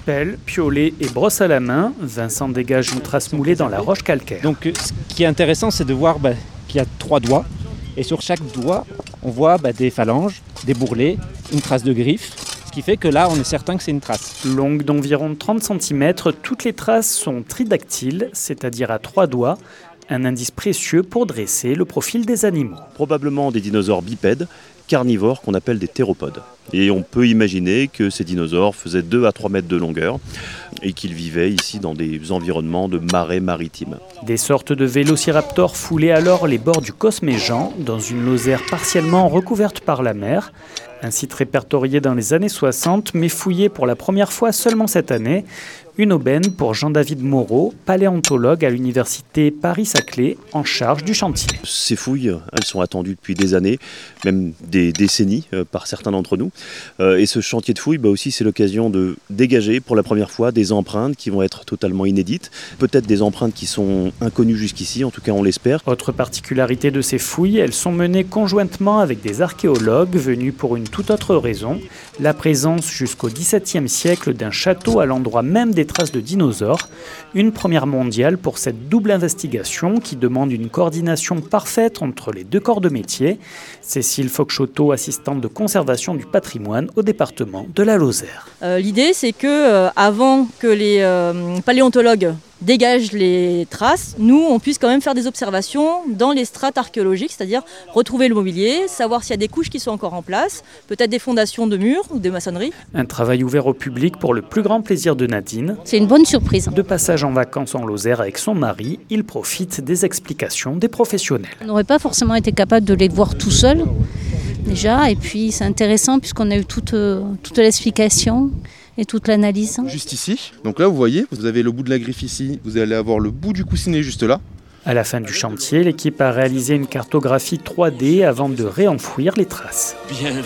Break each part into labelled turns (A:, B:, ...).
A: Pelle, piolet et brosse à la main, Vincent dégage une trace moulée dans la roche calcaire.
B: Donc ce qui est intéressant, c'est de voir qu'il y a 3 doigts. Et sur chaque doigt, on voit des phalanges, des bourrelets, une trace de griffe. Ce qui fait que là, on est certain que c'est une trace.
A: Longue d'environ 30 cm, toutes les traces sont tridactyles, c'est-à-dire à 3 doigts. Un indice précieux pour dresser le profil des animaux.
C: Probablement des dinosaures bipèdes, carnivores qu'on appelle des théropodes. Et on peut imaginer que ces dinosaures faisaient 2 à 3 mètres de longueur et qu'ils vivaient ici dans des environnements de marais maritimes.
A: Des sortes de vélociraptors foulaient alors les bords du Cosméjean, dans une Lozère partiellement recouverte par la mer. Un site répertorié dans les années 60, mais fouillé pour la première fois seulement cette année. Une aubaine pour Jean-David Moreau, paléontologue à l'université Paris-Saclay, en charge du chantier.
C: Ces fouilles, elles sont attendues depuis des années, même des décennies par certains d'entre nous. Et ce chantier de fouilles, aussi, c'est l'occasion de dégager pour la première fois des empreintes qui vont être totalement inédites. Peut-être des empreintes qui sont inconnues jusqu'ici, en tout cas on l'espère.
A: Autre particularité de ces fouilles, elles sont menées conjointement avec des archéologues venus pour une toute autre raison. La présence jusqu'au XVIIe siècle d'un château à l'endroit même des traces de dinosaures. Une première mondiale pour cette double investigation qui demande une coordination parfaite entre les 2 corps de métier. Cécile Foxchotto, assistante de conservation du patrimoine au département de la Lozère.
D: L'idée, c'est que avant que les paléontologues dégagent les traces, nous, on puisse quand même faire des observations dans les strates archéologiques, c'est-à-dire retrouver le mobilier, savoir s'il y a des couches qui sont encore en place, peut-être des fondations de murs ou des maçonneries.
A: Un travail ouvert au public pour le plus grand plaisir de Nadine.
E: C'est une bonne surprise.
A: De passage en vacances en Lozère avec son mari, il profite des explications des professionnels.
E: On n'aurait pas forcément été capable de les voir tout seul, déjà, et puis c'est intéressant puisqu'on a eu toute l'explication et toute l'analyse.
F: Juste ici, donc là vous voyez, vous avez le bout de la griffe ici, vous allez avoir le bout du coussinet juste là.
A: À la fin du chantier, l'équipe a réalisé une cartographie 3D avant de réenfouir les traces.
G: Bienvenue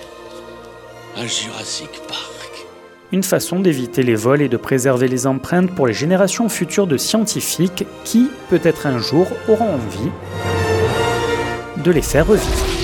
G: à Jurassic Park.
A: Une façon d'éviter les vols et de préserver les empreintes pour les générations futures de scientifiques qui, peut-être un jour, auront envie de les faire revivre.